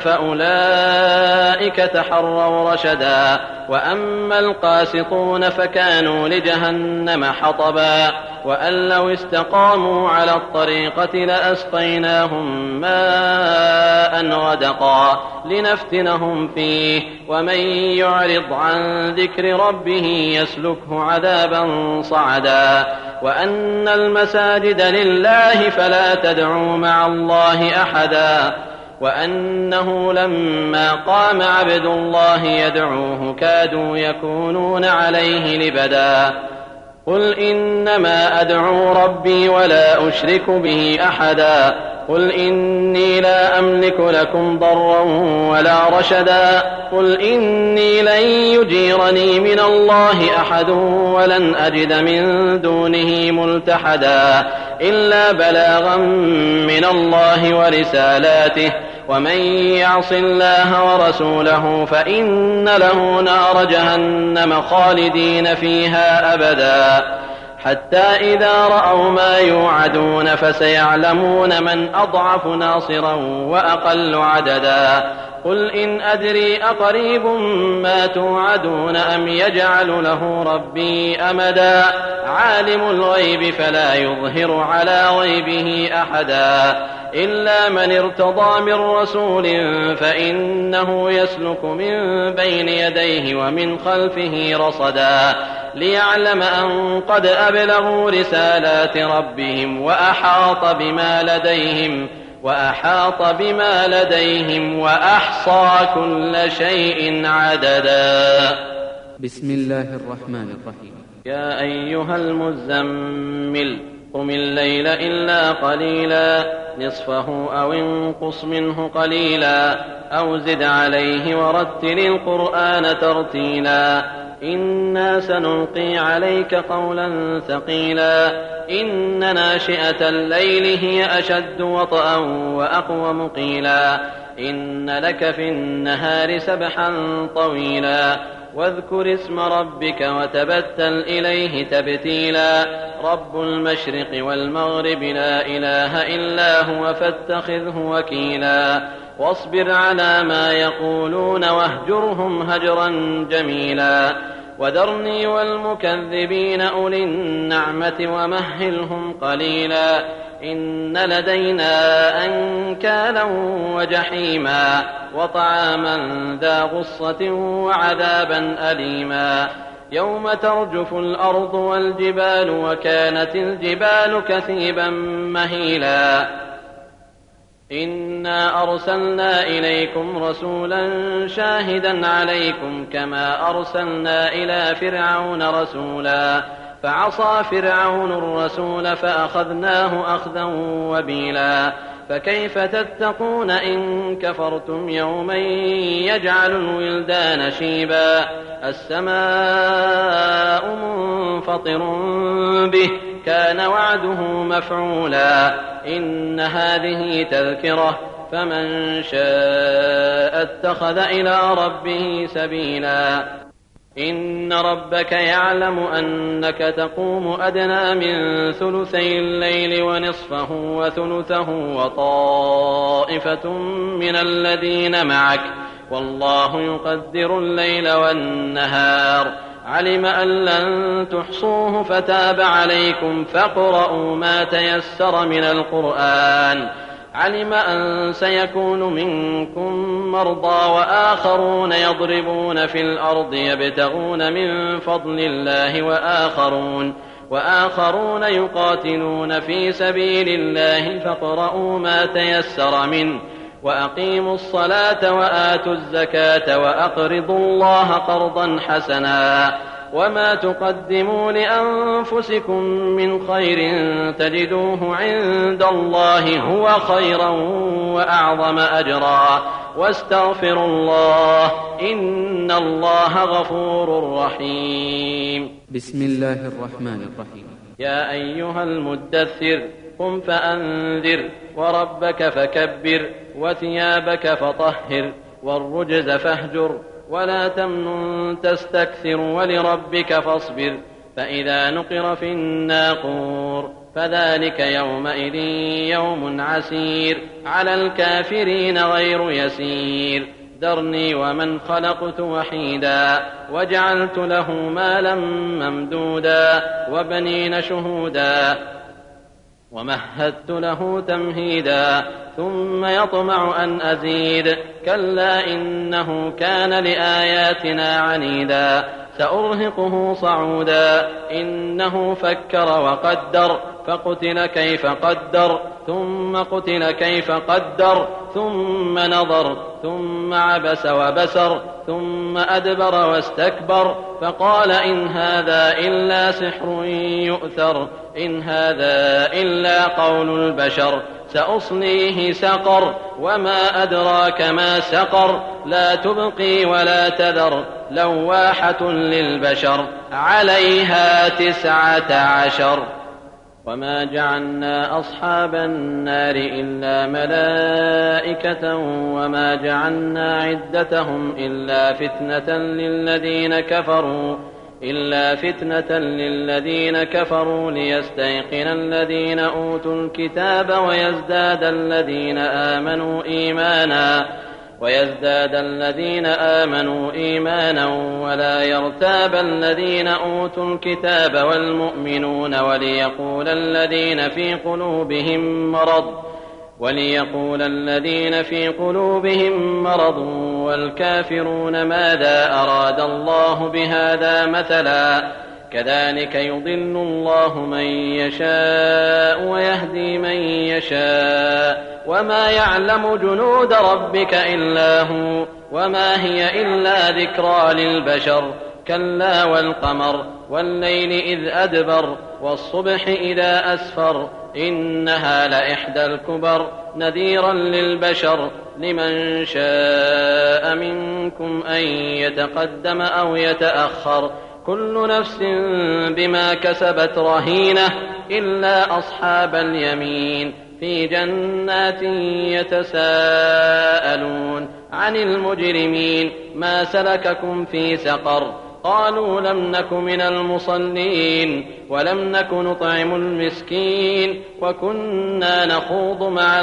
فأولئك تحروا رشدا وأما القاسطون فكانوا لجهنم حطبا وأن لو استقاموا على الطريقة لأسقيناهم ماء غدقا لنفتنهم فيه ومن يعرض عن ذكر ربه يسلكه عذابا صعدا وأن المساجد لله فلا تدعوا مع الله أحدا وأنه لما قام عبد الله يدعوه كادوا يكونون عليه لبدا قل إنما أدعو ربي ولا أشرك به أحدا قل إني لا أملك لكم ضرا ولا رشدا قل إني لن يجيرني من الله أحد ولن أجد من دونه ملتحدا إلا بلاغا من الله ورسالاته ومن يعص الله ورسوله فإن له نار جهنم خالدين فيها أبدا حتى إذا رأوا ما يوعدون فسيعلمون من أضعف ناصرا وأقل عددا قل إن أدري أقريب ما توعدون أم يجعل له ربي أمدا عالم الغيب فلا يظهر على غيبه أحدا إلا من ارتضى من رسول فإنه يسلك من بين يديه ومن خلفه رصدا ليعلم أن قد أبلغوا رسالات ربهم وأحاط بما لديهم وأحاط بما لديهم وأحصى كل شيء عددا. بسم الله الرحمن الرحيم. يا أيها المزمل قم الليل إلا قليلا نصفه أو انقص منه قليلا أو زد عليه ورتل القرآن ترتيلا إنا سنلقي عليك قولا ثقيلا إن ناشئة الليل هي أشد وطئا وأقوم قيلا إن لك في النهار سبحا طويلا واذكر اسم ربك وتبتل إليه تبتيلا رب المشرق والمغرب لا إله إلا هو فاتخذه وكيلا واصبر على ما يقولون واهجرهم هجرا جميلا وذرني والمكذبين أولي النعمة ومهلهم قليلا إن لدينا أنكالا وجحيما وطعاما ذا غصة وعذابا أليما يوم ترجف الأرض والجبال وكانت الجبال كثيبا مهيلا إنا أرسلنا إليكم رسولا شاهدا عليكم كما أرسلنا إلى فرعون رسولا فعصى فرعون الرسول فأخذناه أخذا وبيلا فكيف تتقون إن كفرتم يوما يجعل الولدان شيبا السماء منفطر به كان وعده مفعولا إن هذه تذكرة فمن شاء اتخذ إلى ربه سبيلا إن ربك يعلم أنك تقوم أدنى من ثلثي الليل ونصفه وثلثه وطائفة من الذين معك والله يقدر الليل والنهار علم أن لن تحصوه فتاب عليكم فاقرؤوا ما تيسر من القرآن علم أن سيكون منكم مرضى وآخرون يضربون في الأرض يبتغون من فضل الله وآخرون وآخرون يقاتلون في سبيل الله فاقرؤوا ما تيسر منه وأقيموا الصلاة وآتوا الزكاة وأقرضوا الله قرضا حسنا وما تقدموا لأنفسكم من خير تجدوه عند الله هو خيرا وأعظم أجرا واستغفروا الله إن الله غفور رحيم. بسم الله الرحمن الرحيم. يا أيها المدثر قم فأنذر وربك فكبر وثيابك فطهر والرجز فاهجر ولا تمنن تستكثر ولربك فاصبر فإذا نقر في الناقور فذلك يومئذ يوم عسير على الكافرين غير يسير ذرني ومن خلقت وحيدا وجعلت له مالا ممدودا وبنين شهودا ومهدت له تمهيدا ثم يطمع أن أزيد كلا إنه كان لآياتنا عنيدا سأرهقه صعودا إنه فكر وقدر فقتل كيف قدر ثم قتل كيف قدر ثم نظر ثم عبس وبسر ثم أدبر واستكبر فقال إن هذا إلا سحر يؤثر إن هذا إلا قول البشر سأصليه سقر وما أدراك ما سقر لا تبقي ولا تذر لواحة للبشر عليها تسعة عشر وما جعلنا أصحاب النار إلا ملائكة وما جعلنا عدتهم إلا فتنة للذين كفروا إلا فتنة للذين كفروا ليستيقن الذين أوتوا الكتاب ويزداد الذين آمنوا إيمانا ويزداد الذين آمنوا إيمانا ولا يرتاب الذين أوتوا الكتاب والمؤمنون وليقول الذين في قلوبهم مرض وليقول الذين في قلوبهم مرض والكافرون ماذا أراد الله بهذا مثلا كذلك يضل الله من يشاء ويهدي من يشاء وما يعلم جنود ربك إلا هو وما هي إلا ذكرى للبشر كلا والقمر والليل إذ أدبر والصبح إذا أسفر إنها لإحدى الكبر نذيرا للبشر لمن شاء منكم أن يتقدم أو يتأخر كل نفس بما كسبت رهينة إلا أصحاب اليمين في جنات يتساءلون عن المجرمين ما سلككم في سقر قالوا لم نك من المصلين ولم نك نطعم المسكين وكنا نخوض مع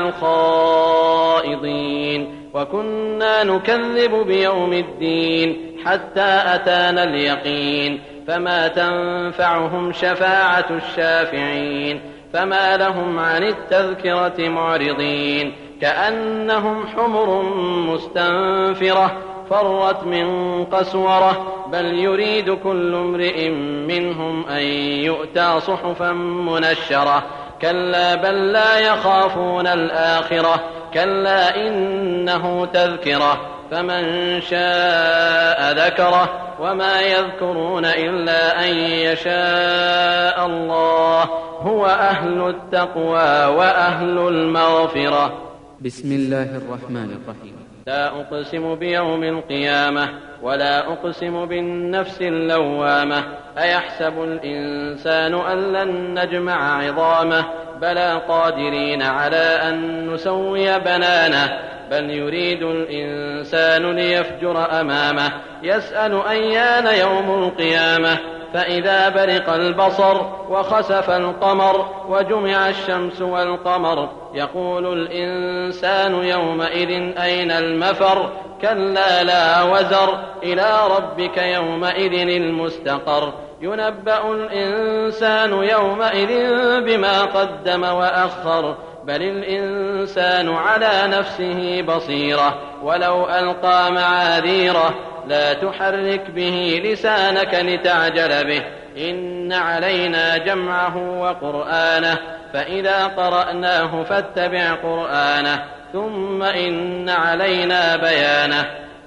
الخائضين وكنا نكذب بيوم الدين حتى أتانا اليقين فما تنفعهم شفاعة الشافعين فما لهم عن التذكرة معرضين كأنهم حمر مستنفرة فرت من قسورة بل يريد كل امرئ منهم أن يؤتى صحفا منشرة كلا بل لا يخافون الآخرة كلا إنه تذكرة فمن شاء ذكره وما يذكرون إلا أن يشاء الله هو أهل التقوى وأهل المغفرة. بسم الله الرحمن الرحيم. لا أقسم بيوم القيامة ولا أقسم بالنفس اللوامة أيحسب الإنسان أن لن نجمع عظامه بلى قادرين على أن نسوي بنانه بل يريد الإنسان ليفجر أمامه يسأل أيان يوم القيامة فإذا برق البصر وخسف القمر وجمع الشمس والقمر يقول الإنسان يومئذ أين المفر كلا لا وزر إلى ربك يومئذ المستقر ينبأ الإنسان يومئذ بما قدم وأخر بل الإنسان على نفسه بصيرة ولو ألقى معاذيره لا تحرك به لسانك لتعجل به إن علينا جمعه وقرآنه فإذا قرأناه فاتبع قرآنه ثم إن علينا بيانه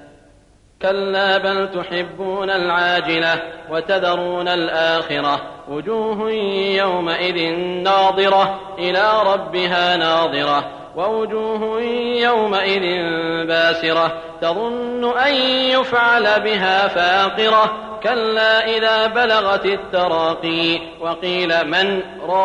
كلا بل تحبون العاجلة وتذرون الآخرة وجوه يومئذ ناظرة إلى ربها ناظرة ووجوه يومئذ باسرة تظن أن يفعل بها فاقرة كلا إذا بلغت التراقي وقيل من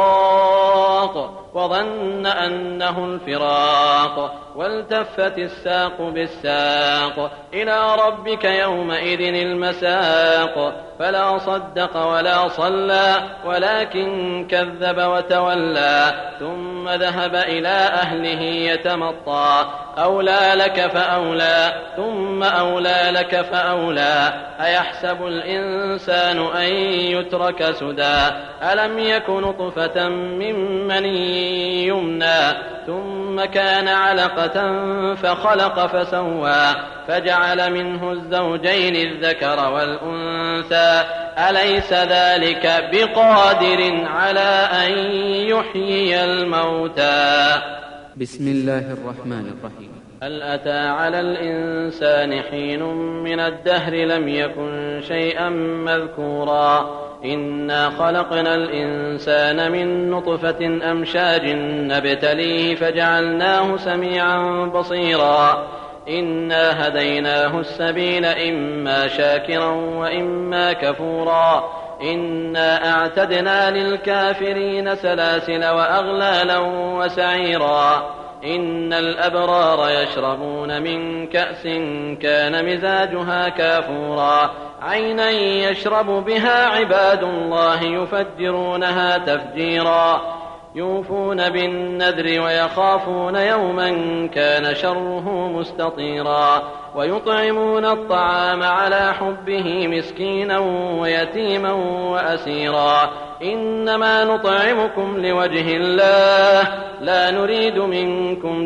راق وظن أنه الفراق والتفت الساق بالساق إلى ربك يومئذ المساق فلا صدق ولا صلى ولكن كذب وتولى ثم ذهب إلى أهله يتمطى أولى لك فأولى ثم أولى لك فأولى أيحسب الإنسان أن يترك سدى ألم يك نطفة من مني يمنى ثم كان علقة فخلق فسوى فجعل منه الزوجين الذكر والأنثى أليس ذلك بقادر على أن يحيي الموتى. بسم الله الرحمن الرحيم. هل أتى على الإنسان حين من الدهر لم يكن شيئا مذكورا إنا خلقنا الإنسان من نطفة أمشاج نبتليه فجعلناه سميعا بصيرا إنا هديناه السبيل إما شاكرا وإما كفورا إنا أعتدنا للكافرين سلاسل وأغلالا وسعيرا إن الأبرار يشربون من كأس كان مزاجها كافورا عينا يشرب بها عباد الله يفجرونها تفجيرا يوفون بالنذر ويخافون يوما كان شره مستطيرا ويطعمون الطعام على حبه مسكينا ويتيما وأسيرا إنما نطعمكم لوجه الله لا نريد منكم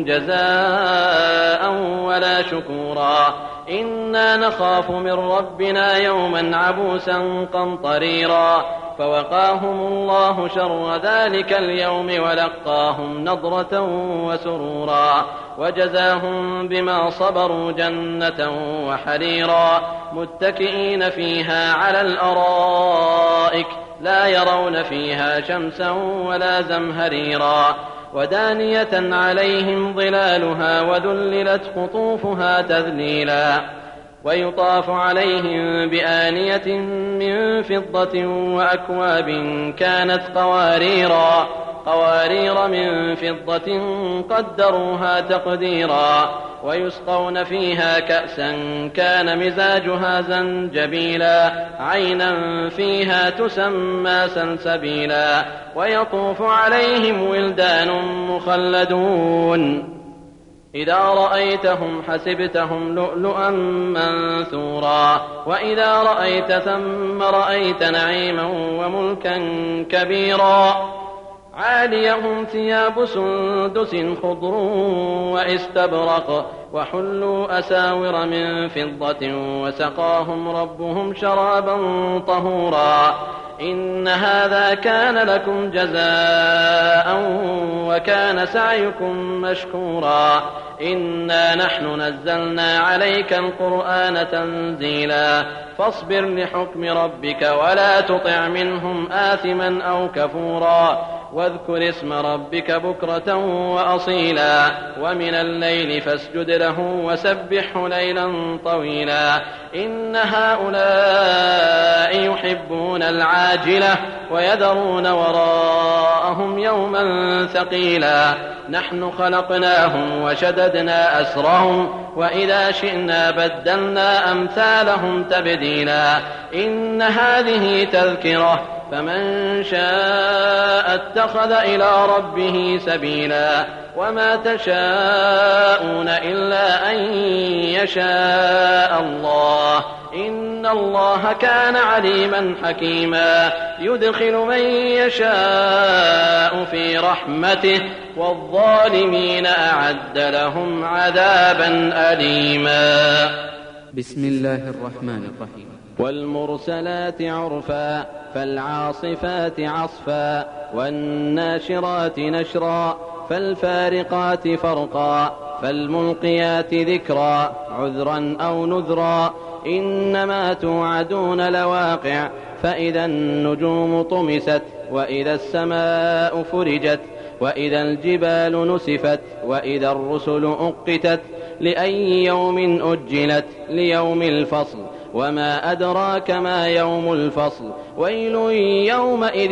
جزاء ولا شكورا إنا نخاف من ربنا يوما عبوسا قمطريرا فوقاهم الله شر ذلك اليوم ولقاهم نضرة وسرورا وجزاهم بما صبروا جنة وحريرا متكئين فيها على الأرائك لا يرون فيها شمسا ولا زمهريرا ودانية عليهم ظلالها وذللت قطوفها تذليلا ويطاف عليهم بآنية من فضة وأكواب كانت قواريرا قوارير من فضة قدروها تقديرا ويسقون فيها كأسا كان مزاجها زنجبيلا عينا فيها تسمى سلسبيلا ويطوف عليهم ولدان مخلدون إذا رأيتهم حسبتهم لؤلؤا منثورا وإذا رأيت ثم رأيت نعيما وملكا كبيرا عاليهم ثياب سندس خضر واستبرق وحلوا أساور من فضة وسقاهم ربهم شرابا طهورا إن هذا كان لكم جزاء وكان سعيكم مشكورا إنا نحن نزلنا عليك القرآن تنزيلا فاصبر لحكم ربك ولا تطع منهم آثما أو كفورا واذكر اسم ربك بكرة وأصيلا ومن الليل فاسجد له وسبحه ليلا طويلا إن هؤلاء يحبون العاجلة ويذرون وراءهم يوما ثقيلا نحن خلقناهم وشددنا أسرهم وإذا شئنا بدلنا أمثالهم تبديلا إن هذه تذكرة فمن شاء اتخذ إلى ربه سبيلا وما تشاءون إلا أن يشاء الله إن الله كان عليما حكيما يدخل من يشاء في رحمته والظالمين أعد لهم عذابا أليما بسم الله الرحمن الرحيم والمرسلات عرفا فالعاصفات عصفا والناشرات نشرا فالفارقات فرقا فالملقيات ذكرا عذرا أو نذرا إنما توعدون لواقع فإذا النجوم طمست وإذا السماء فرجت وإذا الجبال نسفت وإذا الرسل أقتت لأي يوم أجلت ليوم الفصل وما أدراك ما يوم الفصل ويل يومئذ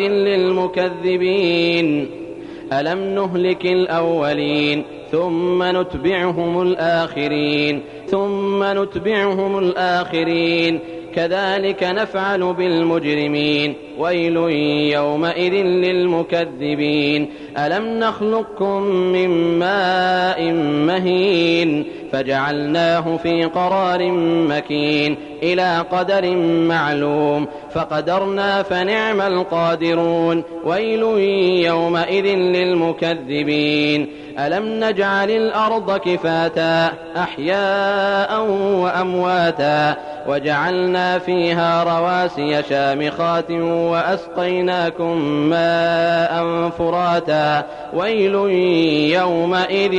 للمكذبين ألم نهلك الأولين ثم نتبعهم الآخرين ثم نتبعهم الآخرين كذلك نفعل بالمجرمين ويل يومئذ للمكذبين ألم نخلقكم من ماء مهين فجعلناه في قرار مكين إلى قدر معلوم فقدرنا فنعم القادرون ويل يومئذ للمكذبين ألم نجعل الأرض كفاتا أحياء وأمواتا وجعلنا فيها رواسي شامخات وأسقيناكم ماء فراتا ويل يومئذ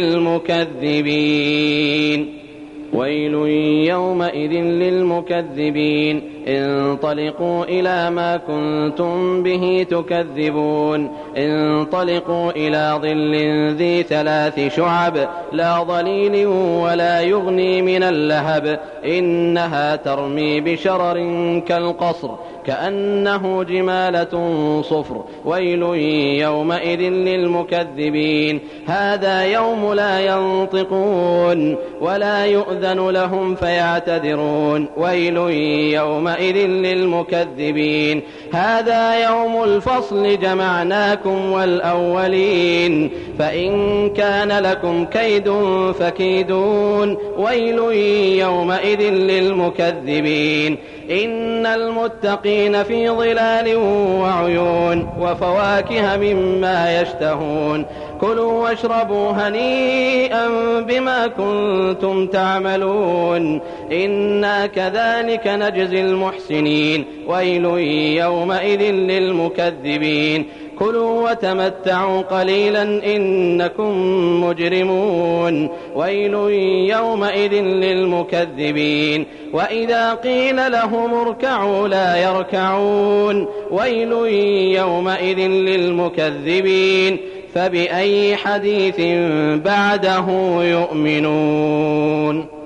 للمكذبين ويل يومئذ للمكذبين انطلقوا إلى ما كنتم به تكذبون انطلقوا إلى ظل ذي ثلاث شعب لا ظليل ولا يغني من اللهب إنها ترمي بشرر كالقصر كأنه جمالة صفر ويل يومئذ للمكذبين هذا يوم لا ينطقون ولا يؤذن لهم فيعتذرون ويل يومئذ يومئذ للمكذبين هذا يوم الفصل جمعناكم والأولين فإن كان لكم كيد فكيدون ويل يومئذ للمكذبين إن المتقين في ظلال وعيون وفواكه مما يشتهون كلوا واشربوا هنيئا بما كنتم تعملون إنا كذلك نجزي المحسنين ويل يومئذ للمكذبين كلوا وتمتعوا قليلا إنكم مجرمون ويل يومئذ للمكذبين وإذا قيل لهم اركعوا لا يركعون ويل يومئذ للمكذبين فبأي حديث بعده يؤمنون.